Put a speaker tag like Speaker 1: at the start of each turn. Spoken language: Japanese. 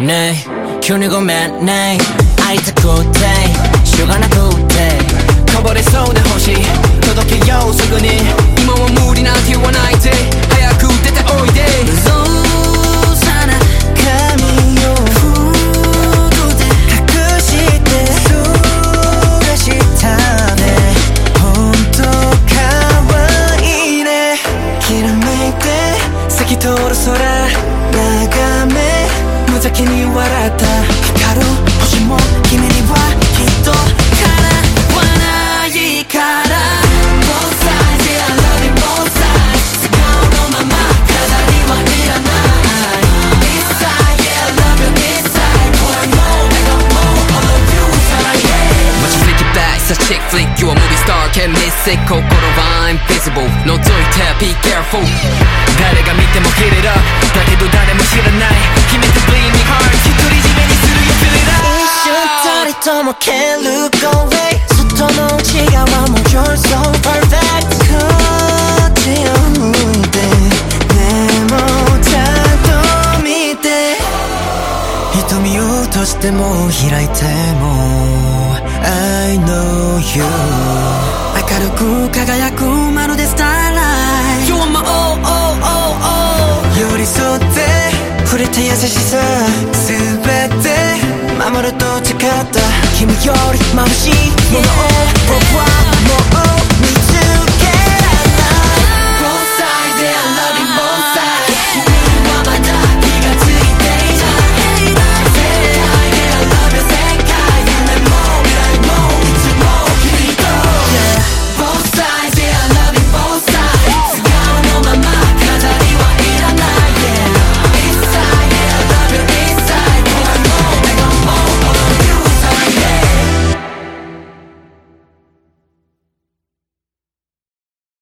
Speaker 1: ね急にごめんね会いたくてしょうがなくてこぼれそうで欲しい届けようすぐに今は無理なんて言わないで早く出ておいでロサな髪を服で隠してそらしたねほんと可愛いねきらめいて透き通る空眺め無邪気に笑った光る星も君にはきっと叶わないから Both sides, yeah, I love you both sides 素顔のまま飾りはいらない This side, yeah, I love you this side ほらもう目がもう all of you さらえ Watch you flick it back さ chick flick You a movie star can't miss it 心は invisible 覗いて be careful 誰が見ても hit it up だけど誰も知らない秘密 bleed me hard 独り占めにするよ fill it up 一瞬たりとも can't look away 外の内側も you're so perfect こっちを向いてでもちゃんと見て瞳を閉じても開いても I know you 明るく輝くまるでスターライト You are my all all all all 寄り添って触れて優しさ全て守ると誓った君より眩しいものを僕はもう